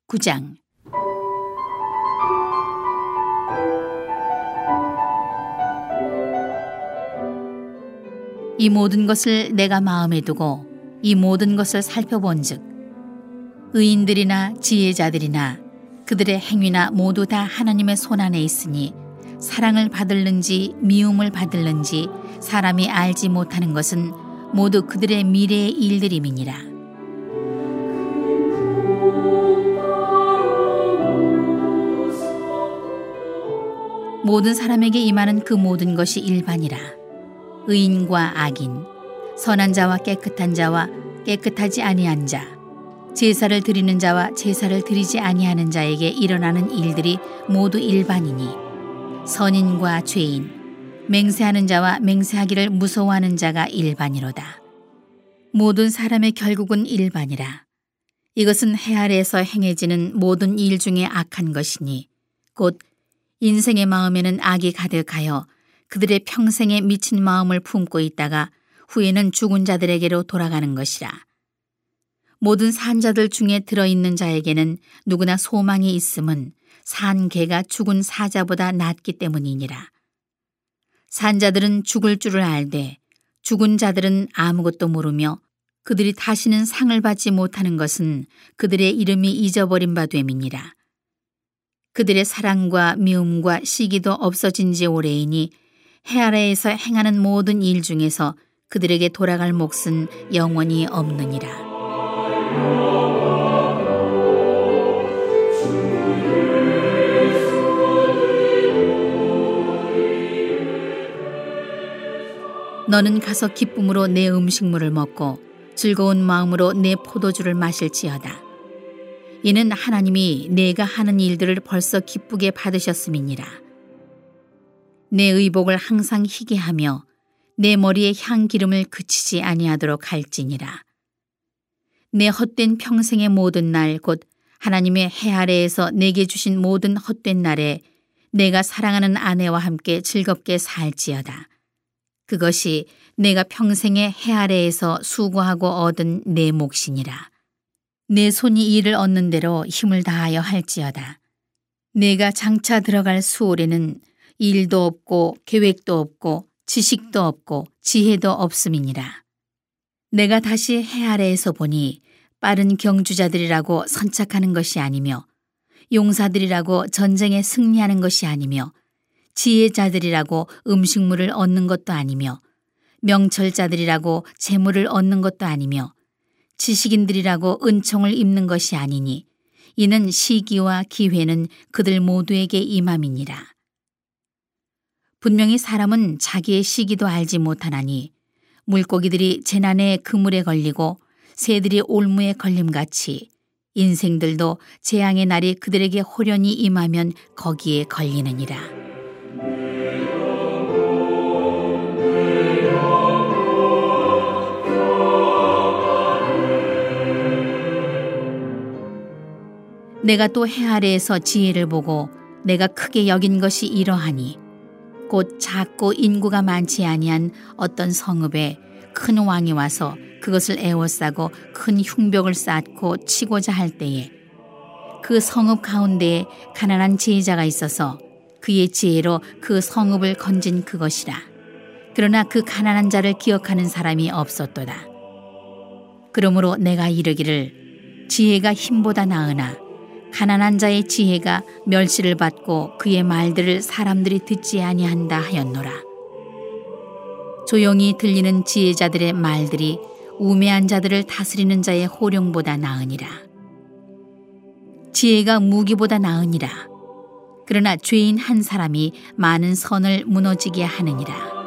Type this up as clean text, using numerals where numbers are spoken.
9장. 이 모든 것을 내가 마음에 두고 이 모든 것을 살펴본즉 의인들이나 지혜자들이나 그들의 행위나 모두 다 하나님의 손안에 있으니 사랑을 받을는지 미움을 받을는지 사람이 알지 못하는 것은 모두 그들의 미래의 일들임이니라. 모든 사람에게 임하는 그 모든 것이 일반이라. 의인과 악인, 선한 자와 깨끗한 자와 깨끗하지 아니한 자, 제사를 드리는 자와 제사를 드리지 아니하는 자에게 일어나는 일들이 모두 일반이니 선인과 죄인, 맹세하는 자와 맹세하기를 무서워하는 자가 일반이로다. 모든 사람의 결국은 일반이라. 이것은 해 아래에서 행해지는 모든 일 중에 악한 것이니 곧 인생의 마음에는 악이 가득하여 그들의 평생에 미친 마음을 품고 있다가 후에는 죽은 자들에게로 돌아가는 것이라. 모든 산자들 중에 들어있는 자에게는 누구나 소망이 있음은 산 개가 죽은 사자보다 낫기 때문이니라. 산자들은 죽을 줄을 알되 죽은 자들은 아무것도 모르며 그들이 다시는 상을 받지 못하는 것은 그들의 이름이 잊어버린 바 됨이니라. 그들의 사랑과 미움과 시기도 없어진 지 오래이니 해 아래에서 행하는 모든 일 중에서 그들에게 돌아갈 몫은 영원히 없느니라. 너는 가서 기쁨으로 내 음식물을 먹고 즐거운 마음으로 내 포도주를 마실지어다. 이는 하나님이 내가 하는 일들을 벌써 기쁘게 받으셨음이니라. 내 의복을 항상 희게 하며 내 머리에 향기름을 그치지 아니하도록 할지니라. 내 헛된 평생의 모든 날 곧 하나님의 해 아래에서 내게 주신 모든 헛된 날에 내가 사랑하는 아내와 함께 즐겁게 살지어다. 그것이 내가 평생의 해 아래에서 수고하고 얻은 내 몫이니라. 내 손이 일을 얻는 대로 힘을 다하여 할지어다. 내가 장차 들어갈 수월에는 일도 없고 계획도 없고 지식도 없고 지혜도 없음이니라. 내가 다시 해 아래에서 보니 빠른 경주자들이라고 선착하는 것이 아니며 용사들이라고 전쟁에 승리하는 것이 아니며 지혜자들이라고 음식물을 얻는 것도 아니며 명철자들이라고 재물을 얻는 것도 아니며 지식인들이라고 은총을 입는 것이 아니니 이는 시기와 기회는 그들 모두에게 임함이니라. 분명히 사람은 자기의 시기도 알지 못하나니 물고기들이 재난의 그물에 걸리고 새들이 올무에 걸림같이 인생들도 재앙의 날이 그들에게 호련히 임하면 거기에 걸리느니라. 내가 또 해 아래에서 지혜를 보고 내가 크게 여긴 것이 이러하니 곧 작고 인구가 많지 아니한 어떤 성읍에 큰 왕이 와서 그것을 에워싸고 큰 흉벽을 쌓고 치고자 할 때에 그 성읍 가운데에 가난한 지혜자가 있어서 그의 지혜로 그 성읍을 건진 그것이라. 그러나 그 가난한 자를 기억하는 사람이 없었도다. 그러므로 내가 이르기를 지혜가 힘보다 나으나 가난한 자의 지혜가 멸시를 받고 그의 말들을 사람들이 듣지 아니한다 하였노라. 조용히 들리는 지혜자들의 말들이 우매한 자들을 다스리는 자의 호령보다 나으니라. 지혜가 무기보다 나으니라. 그러나 죄인 한 사람이 많은 선을 무너지게 하느니라.